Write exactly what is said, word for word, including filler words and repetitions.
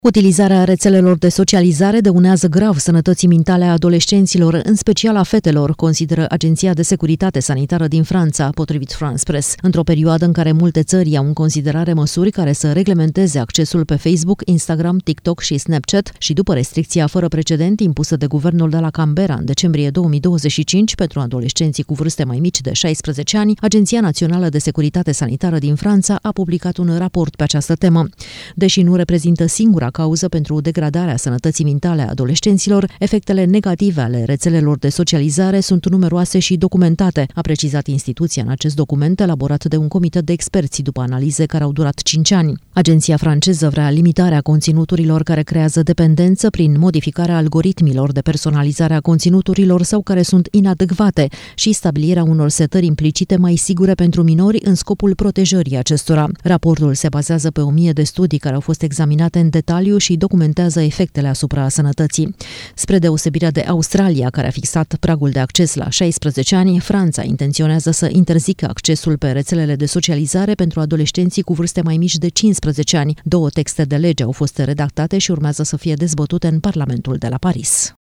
Utilizarea rețelelor de socializare dăunează grav sănătății mentale a adolescenților, în special a fetelor, consideră Agenția de Securitate Sanitară din Franța, potrivit France Press. Într-o perioadă în care multe țări iau în considerare măsuri care să reglementeze accesul pe Facebook, Instagram, TikTok și Snapchat și după restricția fără precedent impusă de guvernul de la Canberra în decembrie două mii douăzeci și cinci pentru adolescenții cu vârste mai mici de șaisprezece ani, Agenția Națională de Securitate Sanitară din Franța a publicat un raport pe această temă. Deși nu reprezintă singura cauză pentru degradarea sănătății mentale a adolescenților, efectele negative ale rețelelor de socializare sunt numeroase și documentate, a precizat instituția în acest document elaborat de un comitet de experți după analize care au durat cinci ani. Agenția franceză vrea limitarea conținuturilor care creează dependență prin modificarea algoritmilor de personalizare a conținuturilor sau care sunt inadecvate și stabilirea unor setări implicite mai sigure pentru minori în scopul protejării acestora. Raportul se bazează pe o mie de studii care au fost examinate în detaliu și documentează efectele asupra sănătății. Spre deosebire de Australia, care a fixat pragul de acces la șaisprezece ani, Franța intenționează să interzică accesul pe rețelele de socializare pentru adolescenții cu vârste mai mici de cincisprezece ani. Două texte de lege au fost redactate și urmează să fie dezbătute în Parlamentul de la Paris.